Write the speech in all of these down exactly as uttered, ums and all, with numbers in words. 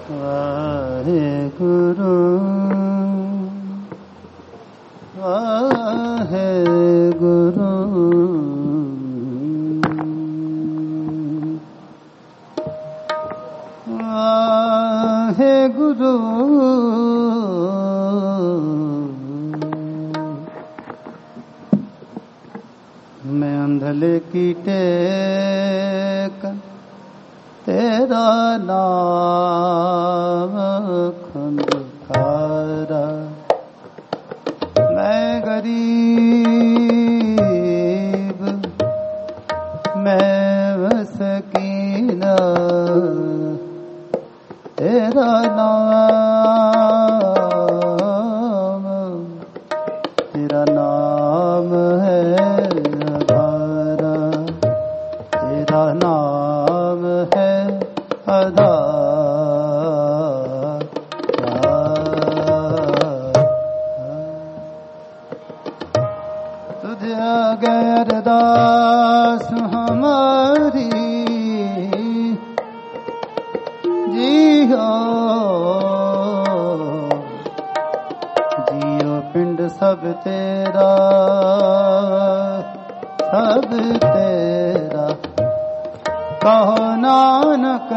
वाहेगुरु वाहेगुरु वाहेगुरु मैं अंधले की टेक तेरा नाम खंडखारा मैं गरीब मैं मस्कीना तेरा नाम तेरा नाम है अधारा तेरा नाम है आधार तुझे आगे अरदास हमारी जियो जियो पिंड सब तेरा सब तेरा कहो नानक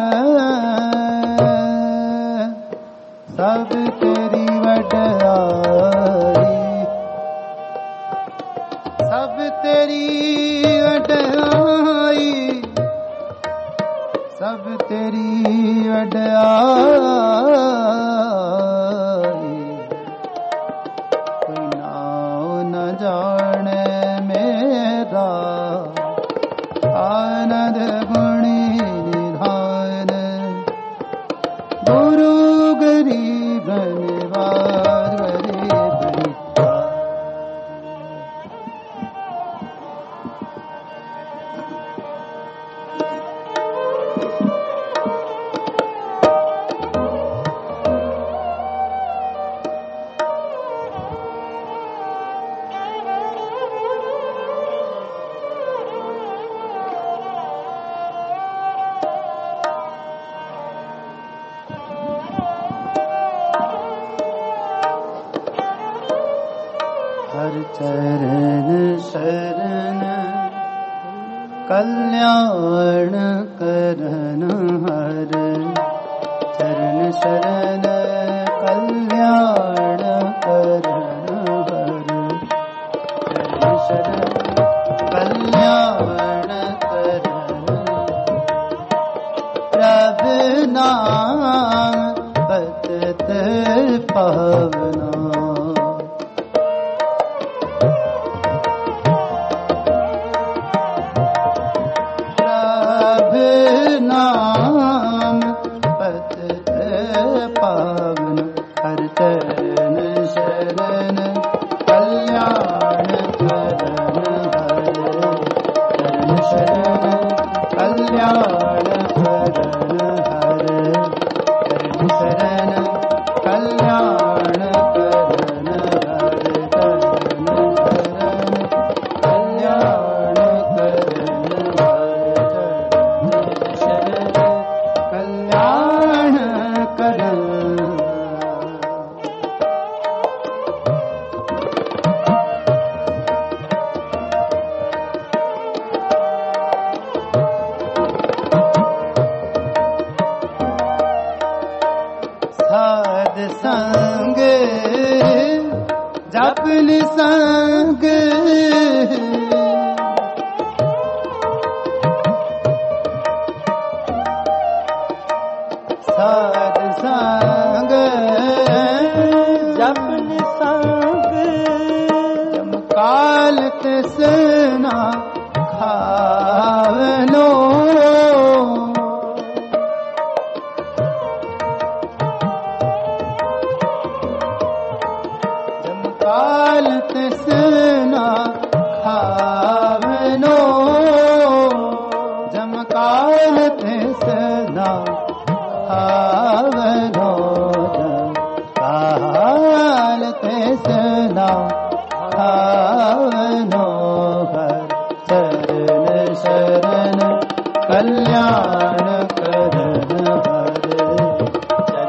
सब तेरी वड्याई सब तेरी वड्याई सब तेरी वड्याई कोई नाव न जाने मेरा आनंद गुणी निधान गुरु गरीब निवार गरीब हर चरण शरण कल्याण करन हर चरण शरण कल्याण करन हर चरण शरण कल्याण करन प्रभु नाम बचत पावना संग जपन संग साध संग जपन संग जमकाल तसना खावनो तसना खावनो जमकाल तसना खावनो जमकाल तसना खावनो हर चरण शरण कल्याण करन हर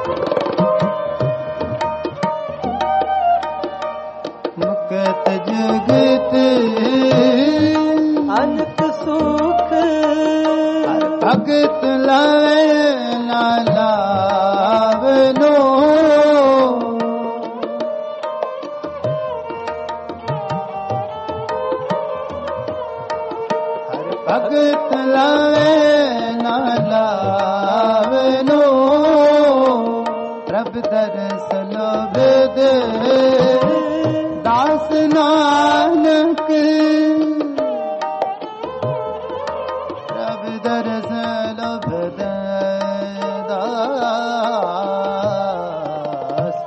मुक्त जुगत अनंत सुख भगत लावे ना लावनो हर भगत लावे ना लावनो प्रभ दरस लोभित दास नानक प्रभ दरस लोभित दास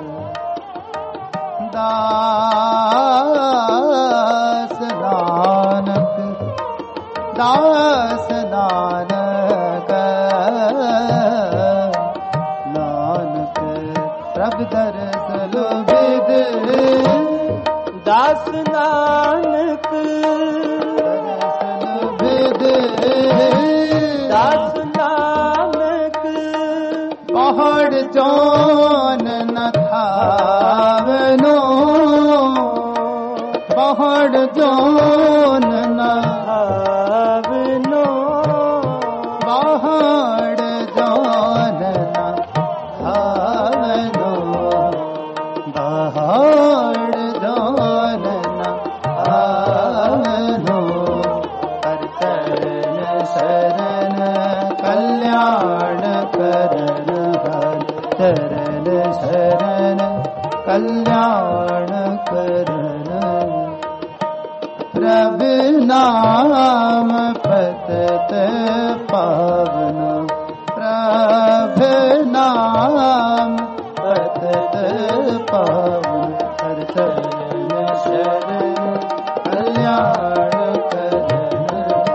दास नानक दास नानक नानक प्रभ दरस लोभित दास नानक दास नानक पहाड़ जौन न थावनो पहाड़ जौन न भावनो पहाड़ जौन न थावनो पहाड़ जौन न थावनो हर चरण शरण कल्याण करन हर चरण शरण कल्याण करन प्रभु नाम पतत पावन प्रभु नाम पतत पावन हर चरण शरण कल्याण करन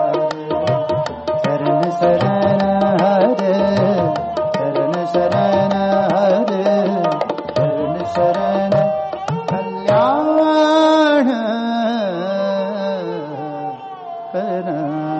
शरण शरण हरे शरण शरण हरे शरण शरण कल्याण करन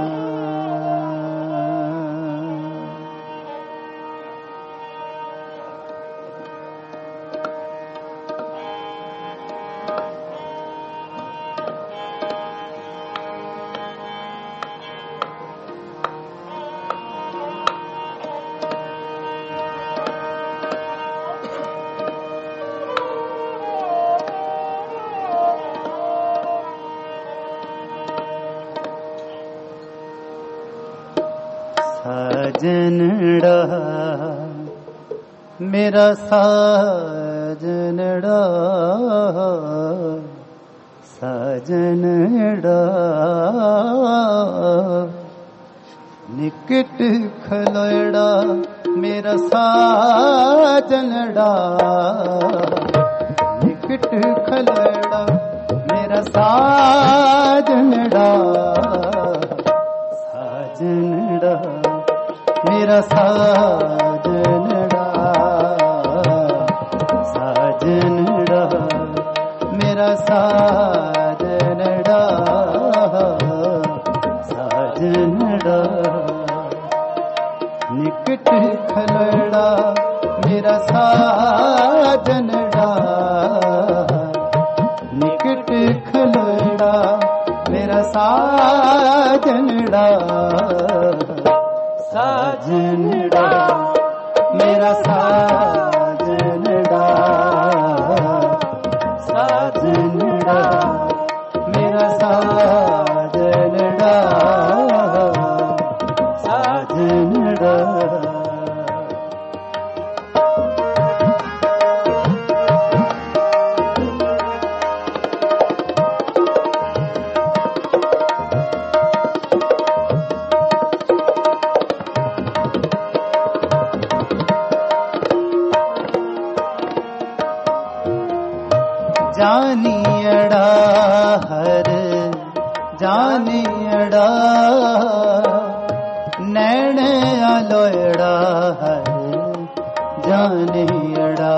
साजनड़ा मेरा साजनड़ा साजनड़ा निकट खलोड़ा मेरा साजनड़ा निकट खलोड़ा मेरा साजनड़ा साजनड़ा मेरा साजनड़ा साजनड़ा मेरा साजनड़ा साजनड़ा निकट खलड़ा मेरा साजनड़ा निकट खलड़ा मेरा साजनड़ा साजनड़ा मेरा साजनड़ा साजनड़ा मेरा साजनड़ा साजनड़ा जानियड़ा हर जानियड़ा नैण आलोयड़ा हर जानियड़ा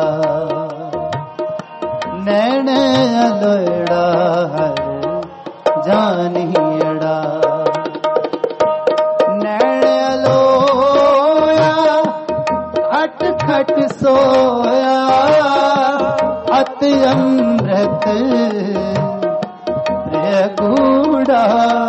नैण आलोयड़ा हर जानियड़ा नैण आलोया खट खट सो सोया अति अमृत प्रिय गूढ़ा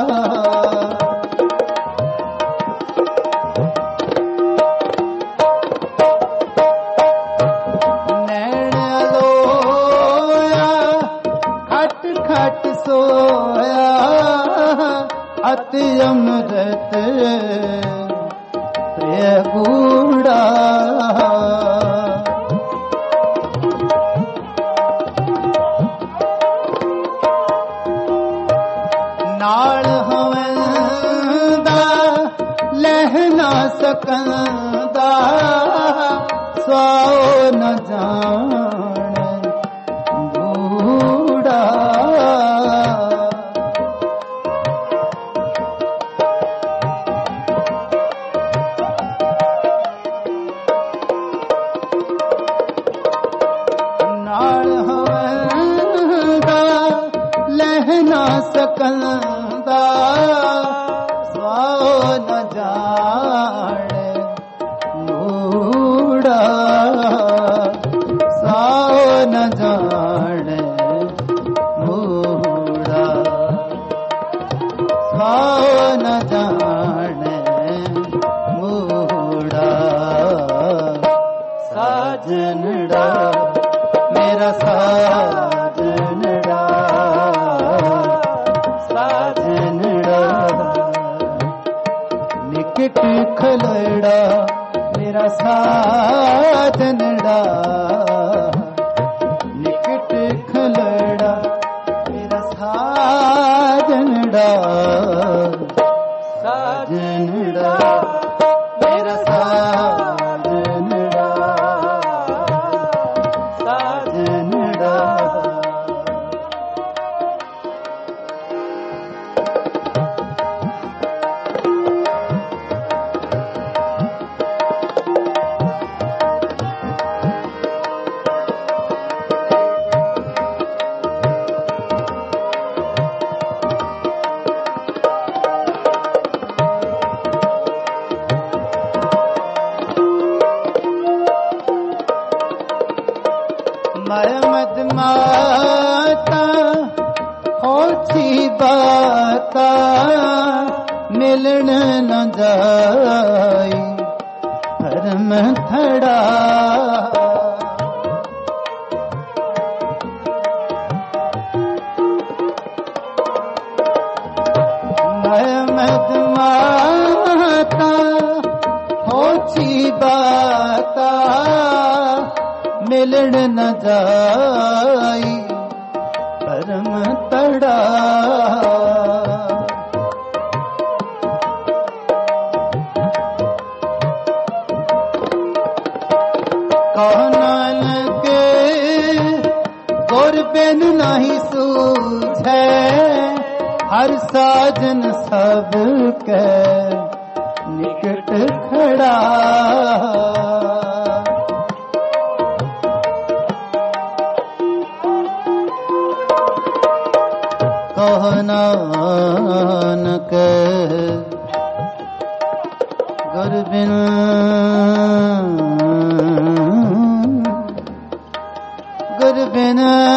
नैन लोया खट खट सोया अति अमृत प्रिय गूढ़ा नाल होवंदा लह ना सकंदा स्वाओ न जाने बूढ़ा नाल होवंदा लह ना सकंदा स्वाओ न जाने बूढ़ा स्वाओ न जाने बूढ़ा स्वाओ न जाने बूढ़ा साजनड़ा मेरा साजनड़ा निकट खलड़ा मेरा साजनड़ा निकट खलड़ा मेरा साजनड़ा साजनड़ा मेरा साजनड़ा साजनड़ा मद माता होती बाता मिलन न जाई धर्म थड़ा मद माता होती बाता मिलन न जाई परम तड़ा कहना लगे गुर बिन नहीं सूझे हर साजन सब के निकट खड़ा नानक गुर बिन गुर बिन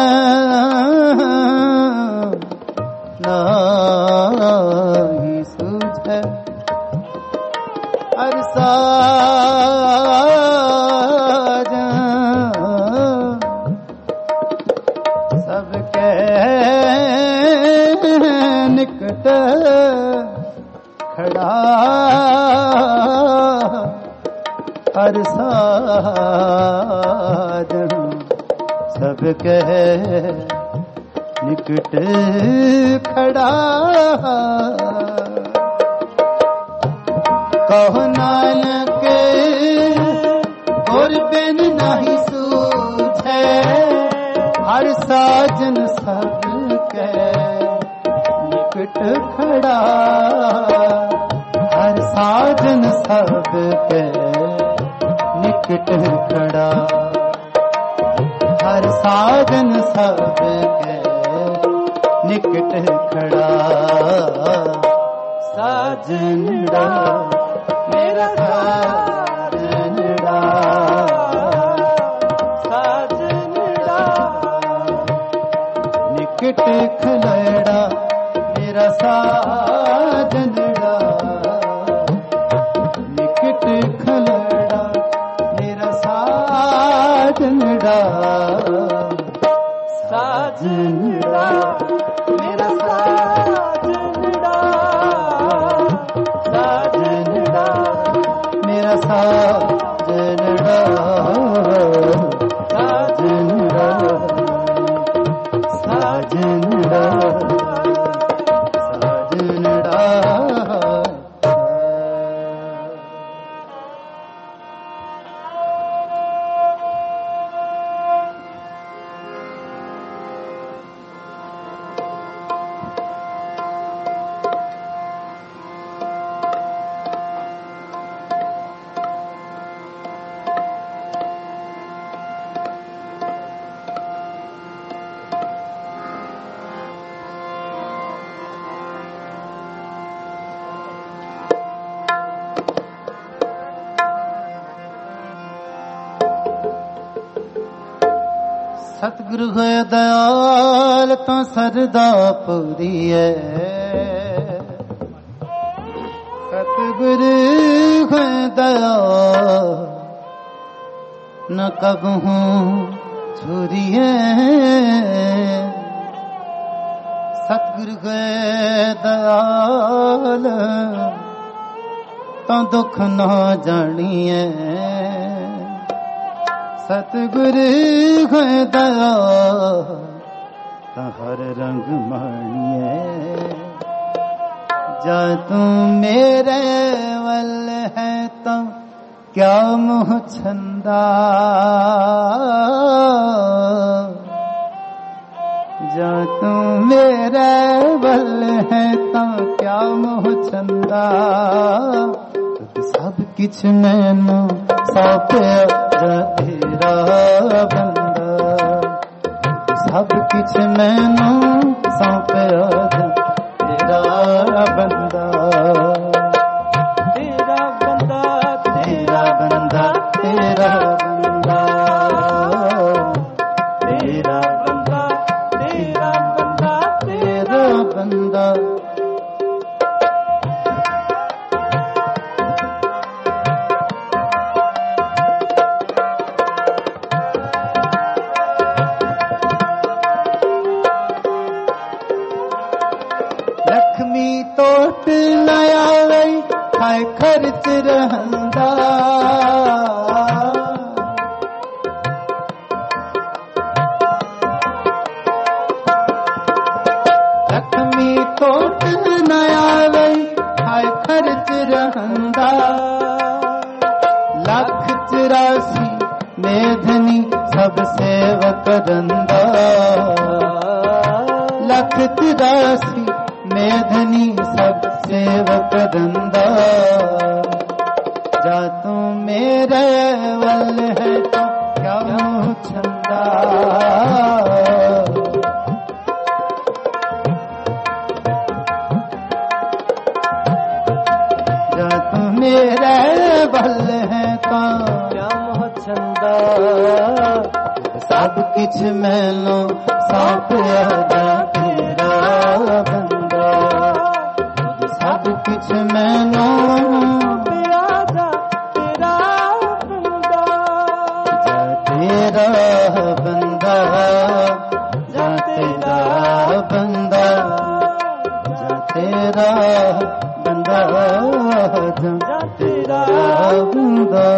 नाही सूझे हर साजन सबके निकट खड़ा हर साजन सबके निकट खड़ा कहो नानक गुर बिन नहीं सूझे हर साजन सबके निकट खड़ा हर साजन सबके निकट खड़ा हर साजन सबके निकट खड़ा साजनड़ा मेरा साजनड़ा खलड़ा मेरा साजनड़ा, निकट खलड़ा मेरा साजनड़ा, साजनड़ा मेरा साजनड़ा, साजनड़ा मेरा साजनड़ा, साजनड़ा साजनड़ा साजनड़ा। सतगुरु है दयाल तो सरदा पूरी है, सतगुरु है दयाल न कबहू छुरी है, सतगुरु है दयाल तो दुख न जानिए, सतगुरु है दयाल तो हर रंग मानिए, जा तू मेरे वल है तो क्या मुँह छंदा, जा तू मेरे वल है तो क्या मुँह छंदा, सब किछ मैनू सौंपया तेरा बंदा, सब किछ मैनू सौंपया तेरा बंदा, तेरा बंदा तेरा बंदा तेरा बंदा, तेरा बंदा तेरा बंदा तेरा बंदा। लक्ष्मी तोट न आवे हाय खर्च रहंदा, लक्ष्मी तोट न आवे हाय खर्च रहंदा, लख चौरासी मेधनी सब सेवक रंदा, लख चौरासी मेधनी सब सेवक रंदा, जा तू मेरे वल है तो क्या मुँह छंदा, जा तू मेरे वल है तो क्या मुँह छंदा, सब किछ मैनू सौंपया तेरा बंदा, सब किछ मैनू तेरा तेरा बंदा, जा तेरा बंदा जा तेरा बंदा, जा तेरा बंदा जा तेरा बंदा।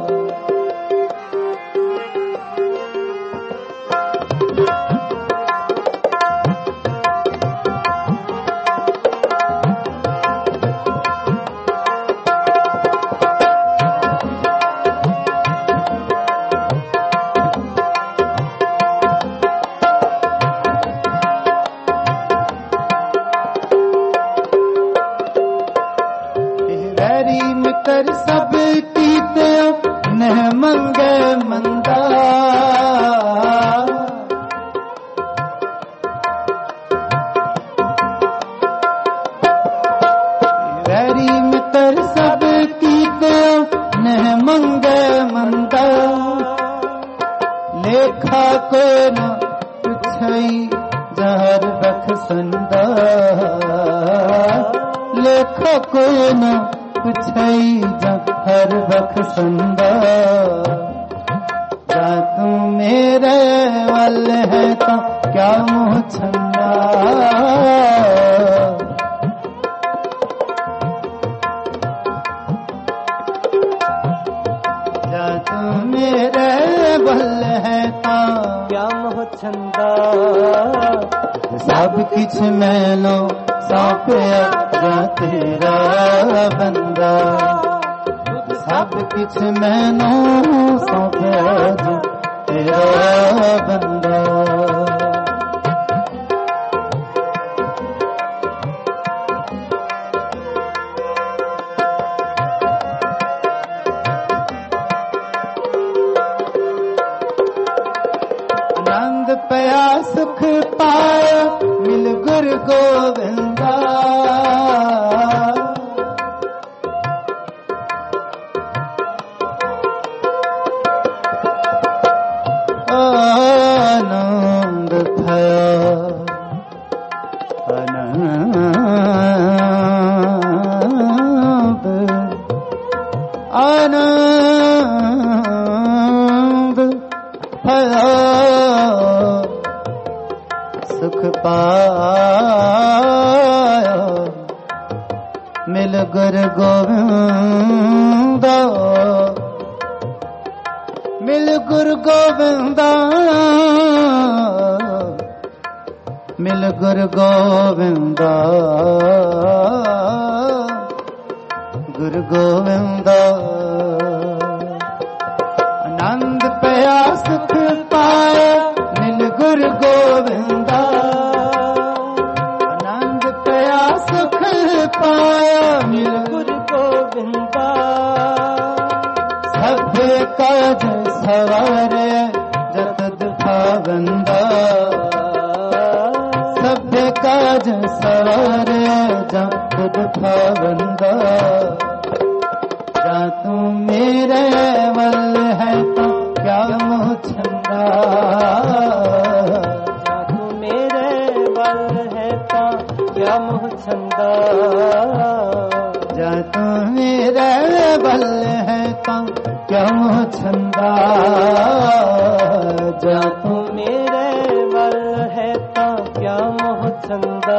कर सब कीते न मंगे मंदा, वैरी मितर सब कीते न मंगे मंदा, लेखा को न पुछई जहर बख्शंदा लेखो कोई न पुछई जहर बख्शंदा जा तू मेरे वल है तो क्या मुँह छंदा जा तू मेरे वल है तो क्या मोह छंदा सब किछ मैनो सौंपया जा तेरा बंदा सब किछ मैनो सौंपया जा तेरा बंदा आनंद पया सुख पाया मिल गुरु गोविंदा आनंद भया आनंद आनंद भया सुख पाया मिल गुरु गोविंदा मिल गुरु गोविंदा मिल गुरु गोविंदा गुरु गोविंदा आनंद पया सुख पाया मिल गुरु गोविंदा आनंद पया सुख पाया मिल गुरु गोविंदा सभ्य काज सवारे जतद भावंदा सभ्य काज सवारे जतद भावंदा जा तू मेरे वल है तो क्या मोह छंदा जा तू मेरे बल है तो क्या मोह छंदा जा तू मेरे बल है तो क्या मोह छंदा जा तू मेरे बल है तो क्या मोह छंदा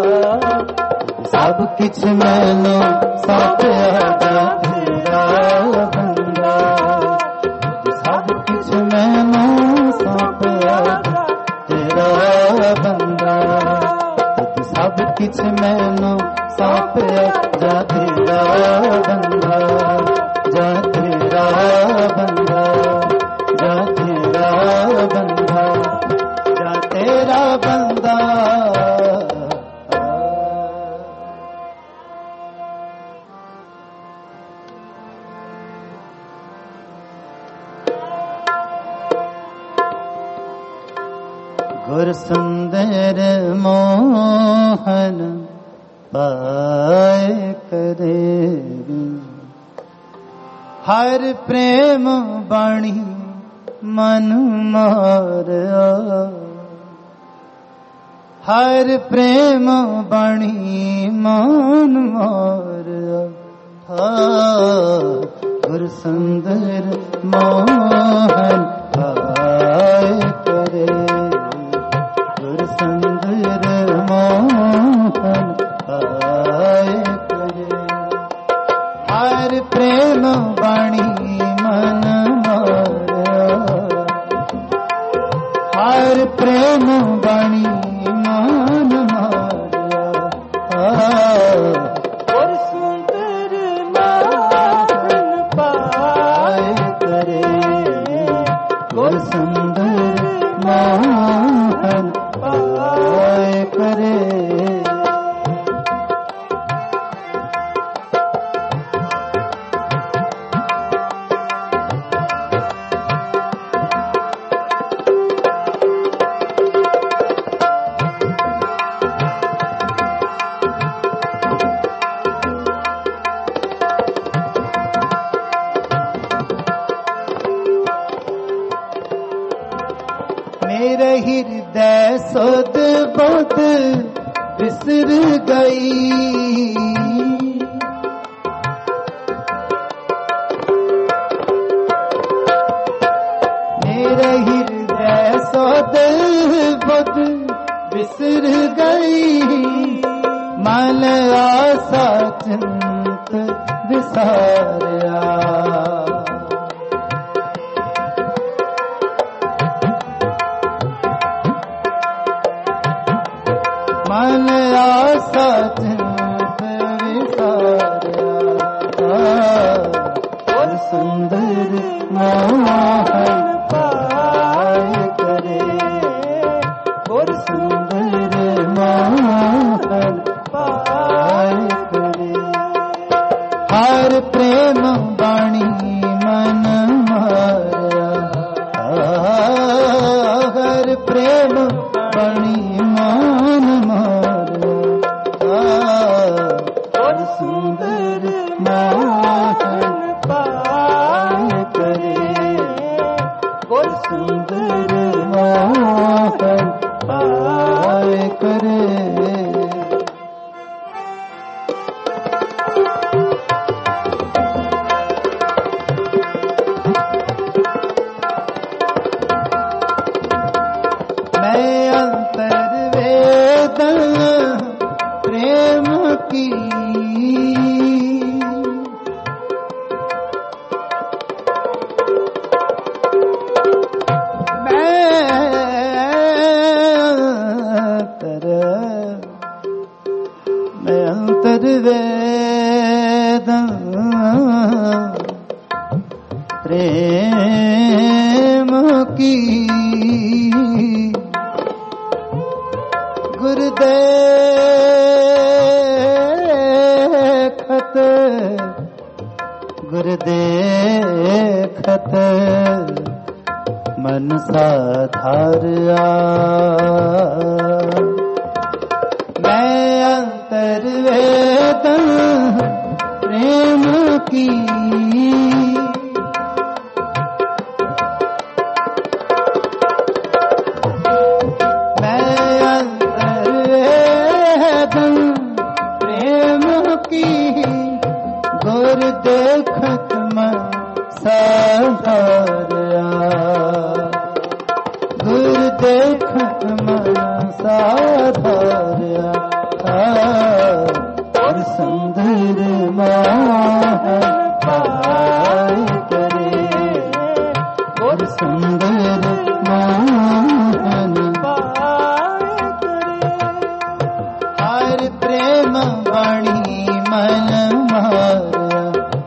सब किछ मैनो सौंपया जा तेरा बंदा सब किछ मैनो सौंपया जा तेरा बंदा सब किछ मैनो सौंपया जा तेरा बंदा जा तेरा बंदा जा तेरा बंदा जा तेरा बंदा गुर सुंदर मोहन पाए करे हर प्रेम बाणी मन मारया हर प्रेम बाणी मन मारया गुर सुंदर मोहन पाए करे सुंदर मोहन आए करे हर प्रेम बाणी मन मारया हर प्रेम बाणी मन मारया और सुंदर मोहन पाए करे गुर सुंदर मोहन पाए करे मेरे हृदय सुध बुध बिसर गई, मेरे हृदय सुध बुध बिसर गई, मन आशा चिंत विसारिया। मन आशा चिंत विसारिया, और सुंदर मोहन पाए करे, और सुंदर मोहन पाए करे। हर प्रेम बाणी मन माया, हर प्रेम बाणी मन माया, और सुंदर मोहन पाए करे, और सुंदर मोहन पाए करे। मैं अंतर्वेदन प्रेम की, मैं अंतर मैं अंतर्वेदन प्रेम की, गुरुदेखत गुरुदेखत मन साधारा। मैं अंतर्वेदन प्रेम की, देखत मन साधारा, गुर देखत मन साधारा, और सुंदर मोहन पाए करे, और सुंदर मोहन पाए करे। हर प्रेम वाणी मन मारा,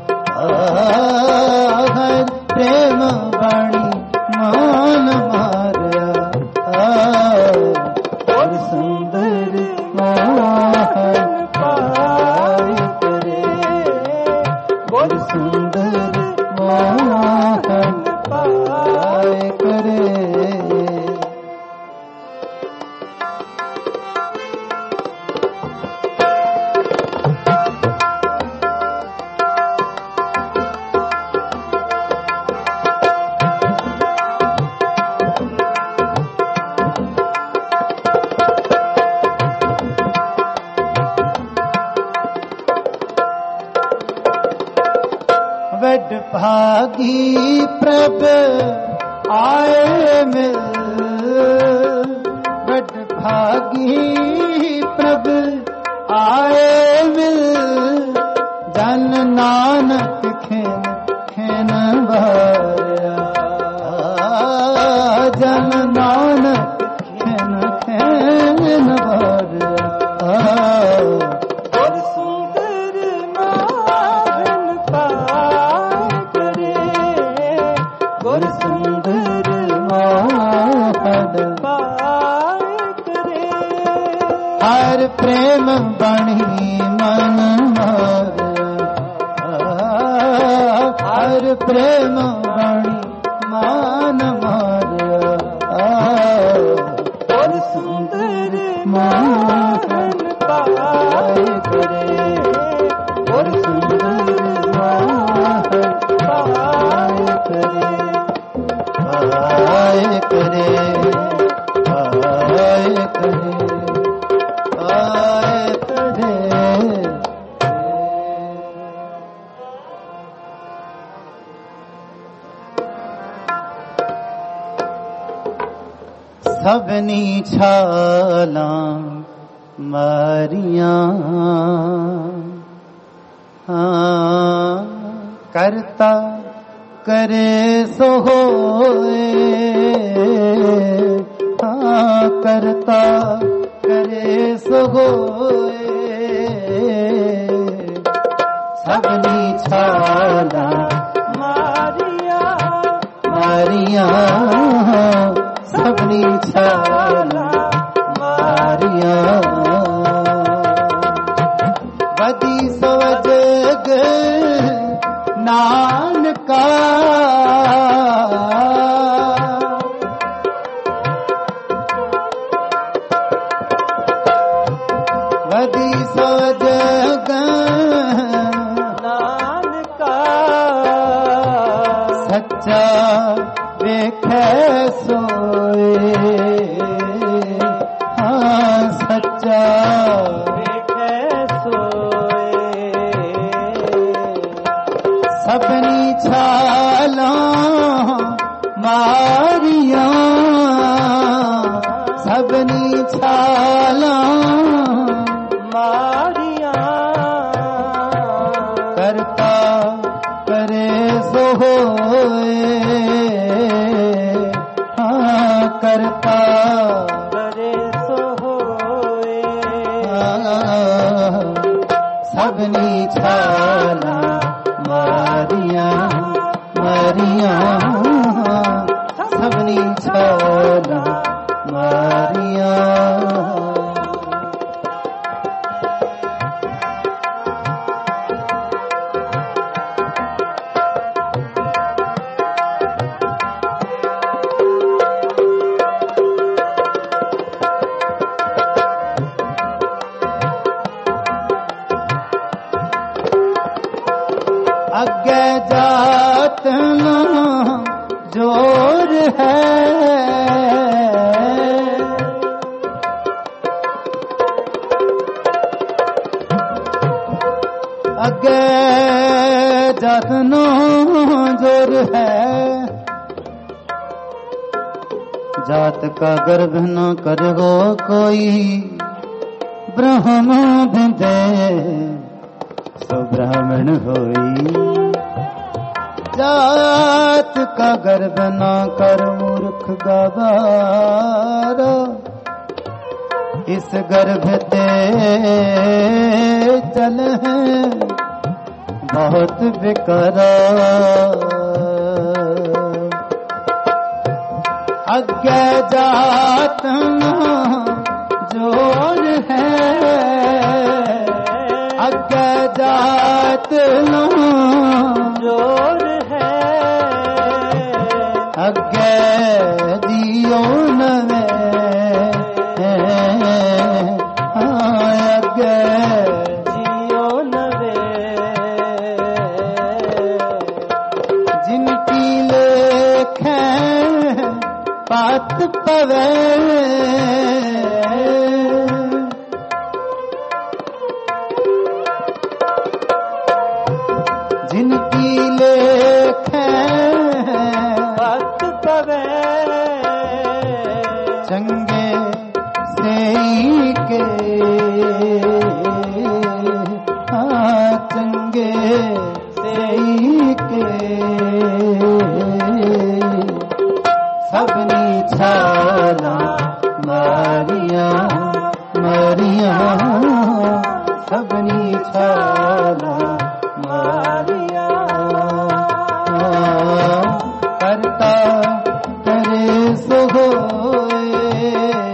हर प्रेम वाणी मान मारा, और सुंदर मोहन पाए करे, और सुंदर मोहन पाए करे। वड भागी प्रभ आए मिल, वड भागी प्रभ आए मिल, जन नानक खेन खेन भरिया, जन नानक खेन खेन भरिया, और सुंदर मोहन पाए करे, और सुंदर मोहन पाए करे। हर प्रेम बणी मन मारा, हर प्रेम बणी मान मारा, और सुंदर मोहन पाए करे, और सुंदर मोहन पाए करे, पाए करे। सबनी छाला मारियां हाँ करता करे सो होए हाँ करता करे सो होए सबनी छाला मारियां मारियां सबनी छाला मारियां बदी सवजग नानका बदी सवजग नानका सच्चा वेखे सोए हाँ सच्चा वेखे सोए सबनी छाला मारियां सबनी छाला मारियां करता करे सो होए हाँ करता करे सो होए हाँ, सबनी छाला मारियां मारियां सबनी छाला मारियां अगे जात ना जोर है अगे जात ना जोर है जात का गर्भ न करो कोई ब्रह्म बिंदे सो ब्राह्मण होई जात का गर्भ ना कर मूर्ख गवारा इस गर्भ ते चल है बहुत बिकरा अगे जात ना जोर है अगे जात ना जोर है अगे जियो नवे हाँ अगे जियो नवे जिनकी लेखे पात पवे जिनकी लेखे पत पवे चंगे से के हाँ चंगे से के सबनी छाला मारियां मारियां सबनी छाला मारियां करता करे सो होए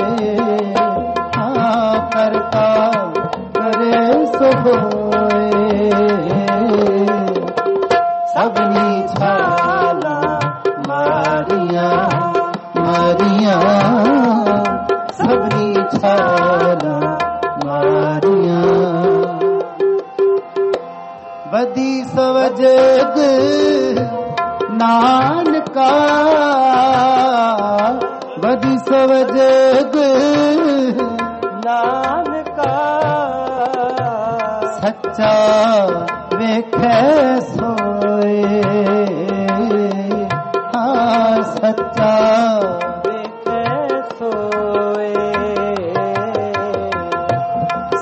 हाँ करता करे सो होए सबनी छाला मारियां मारियां सबनी छाला मारियां बदी सवजग नानका बदी सवजग नानका सच्चा वेखे सोए हाँ सच्चा वेखे सोए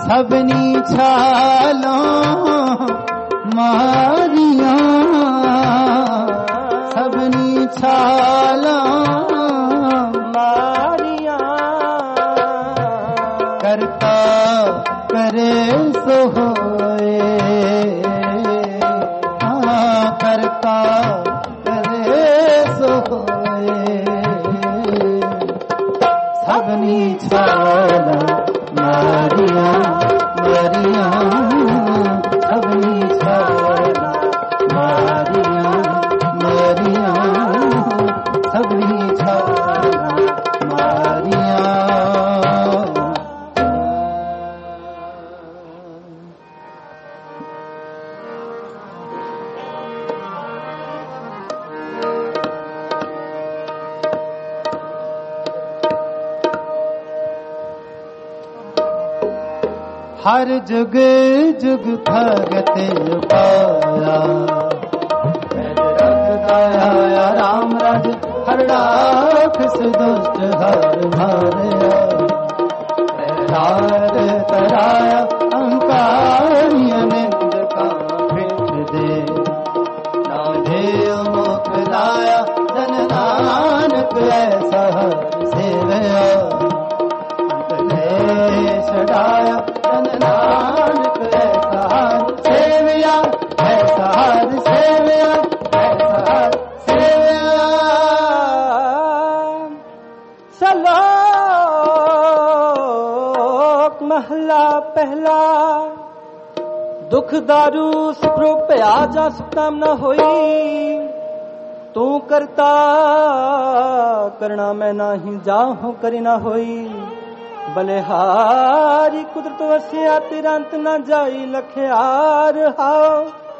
सबनी छालों मारिया, सबनी छालों मारिया, करता करे सो होए, हाँ करता करे सो होए, सबनी छालों मारिया मारिया, सबनी छालों मारिया मारिया, सबनी छालों मारिया। हर जुग जुग भगत पाया, दया राम राज हर राखस दुष्ट हर मारया, तार तराया अहंकारी अनिंद का फिर दे, नाधे मुख लाया धन नानक ऐसा सेवया, छड़ाया धन नानक ऐसा सेवया, ऐसा सेवया, ऐसा सेवया। सलोक महला पहला, दुख दारू सुखरो भया जा सुखताम न होई, तू करता करना मैं नाही जाहूं करी ना होई, बलिहारी कुदरत वसिया तेरा अंत न जाई लखियार हाओ,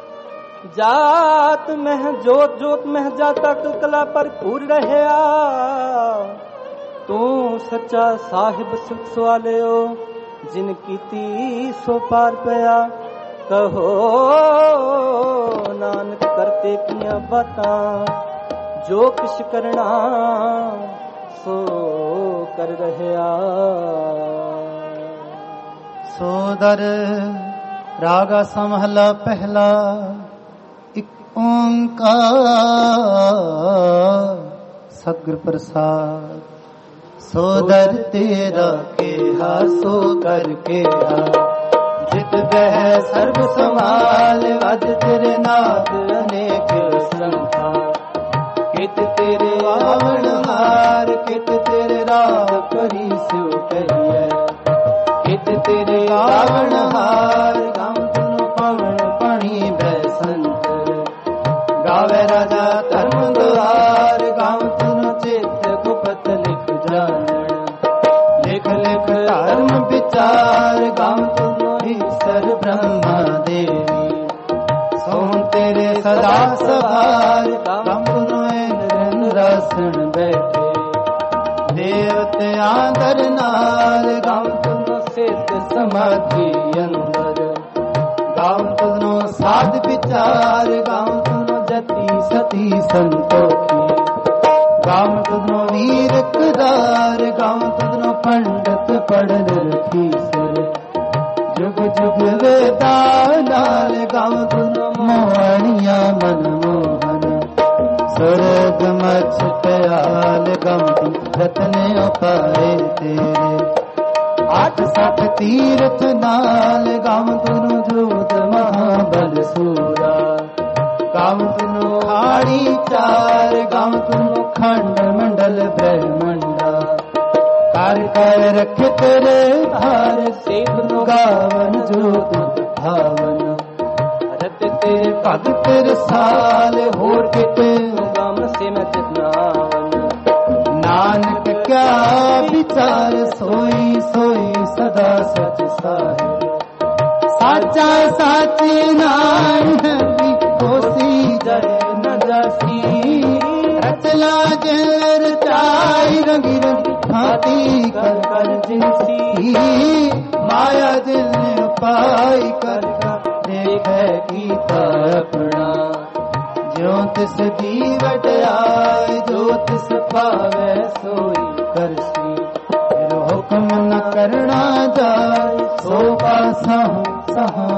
जात मह जोत जोत मह जाता कला पर पूर रहया, तू सच्चा साहिब सुख सवालियो, जिन कीती सो पार पया, कहो नानक करते किया बातां, जो किश करना सो कर रहया। सोदर रागा समहला पहला, एक ओंकार सग्र प्रसाद, सोदर तेरा केहा सो कर केहा, जित बह सर्व संभाल अज तेरे नाथ अनेक संथा, कित तेरे आवण हार कित तेरे राह परी सो कहिए, कित तेरे आवण हार गाम तुम पवन पणी बैसंत, गावे राजा धर्म द्वार गाम तुम चित गुपत लिख जानन, लिख लिख धर्म विचार गाम तुम ईश्वर ब्रह्मा देवी, सोम तेरे सदा सवार गाम तुम रासन बैठे, देवते आदर नार गाम तुम सिद्ध समाधि अंदर, गाम तुम साध विचार गाम तुम जति सती संतोखी, गाम तुम वीर कदार गाम तुम पंडित पढ़ रखी सर, जुग जुग वेदा नाल गाम तुम मोहनिया मनमोहन, स्वर्ग मछ प्याल गम रत्न उपाए तेरे, आठ सठ तीर्थ नाल गाम तुनु जोत महाबल सूरा, गाम तुनु खाड़ी चार गाम तुनु खंड मंडल ब्रह्मंडा, कर कर रख तेरे भार सेव गावन जोत भावन, रत तेरे भगत रसाल होर किते गाम से मैं चितनावन, नानक क्या विचार सोई सोई सदा सच साहिब, साचा साची नाम है कोसी जय न जासी, रचला जर चाई रंगी रंगी भांति कर कर जिनसी, माया दिल ने पाई कर कर देखे कीता अपना, ज्यों तिस दीवट आए जो तिस पावे सोई करसी, हुक्म न करना जाय सो पासा सहा